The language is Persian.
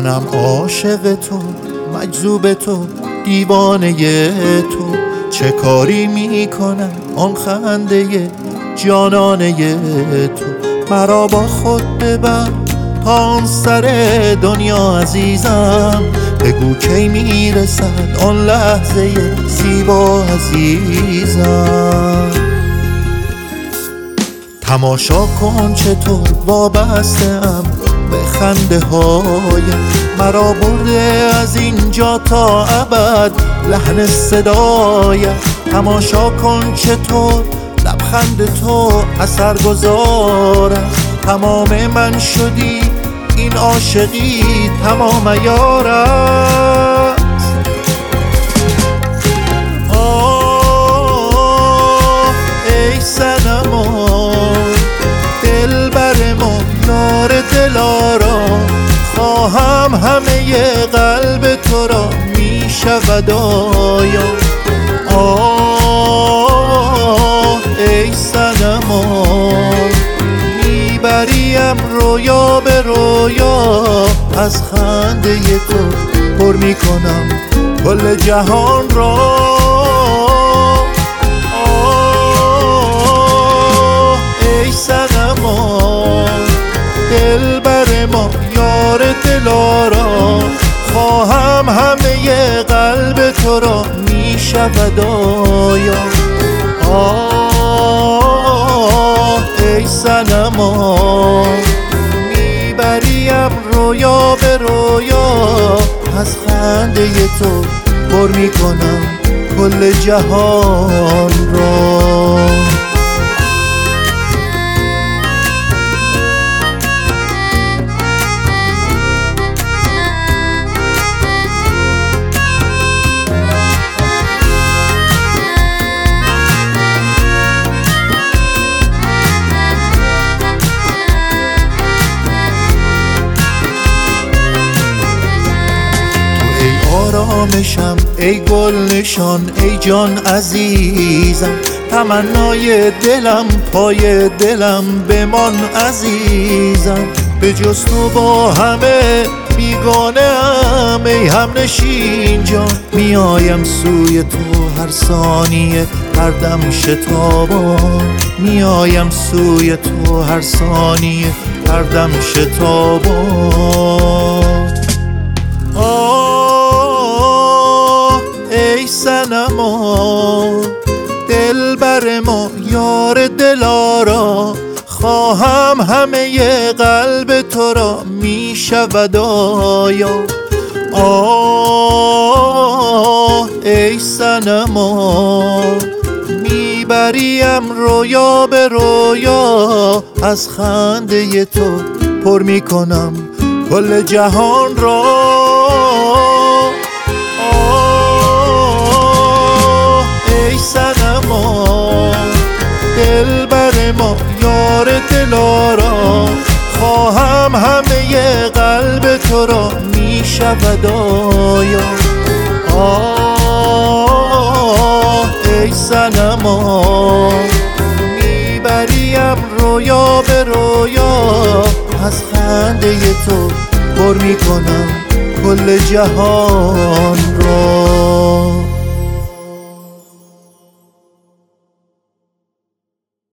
منم عاشق تو، مجذوب تو، دیوانه تو. چه کاری میکنم آن خنده جانانه تو. مرا با خود ببر تا آن سر دنیا عزیزم. بگو کی میرسد آن لحظه زیبا عزیزم. تماشا کن چطور وابسته‌ام به خنده هایم. مرا برده از اینجا تا ابد لحن صدایم. تماشا کن چطور لبخند تو اثر گذارم. تمام من شدی این عاشقی تمام عیار است. آه ای صنما دلبر ما یار دلارا. خواهم همه قلب تو را می شود آیا. آه ای صنما میبریم رویا به رویا. از خنده تو پر میکنم کل جهان را. آه ای صنما دلبر ما یار دلارا. خواهم همه قلب تو را می شود آیا. آه ای صنما میبریم رویا به رویا. از خنده تو پر میکنم کل جهان را. آرامشم ای گل نشان ای جان عزیزم. تمنای دلم پای دلم بمان عزیزم. به جز تو با همه بیگانه ام ای همنشین جان. میایم سوی تو هر ثانیه هر دم شتابان. میایم سوی تو هر ثانیه هر دم شتابان. ای صنما دلبر ما یار دلارا. خواهم همه قلب تو را می شود آیا. آه ای صنما میبریم رویا به رویا. از خنده تو پر میکنم کل جهان را. صنما دلبر ما یار دلارا. خواهم همه قلب تو را می شود آیا. آه ای صنما میبریم رویا به رویا. از خنده تو پر میکنم کل جهان را.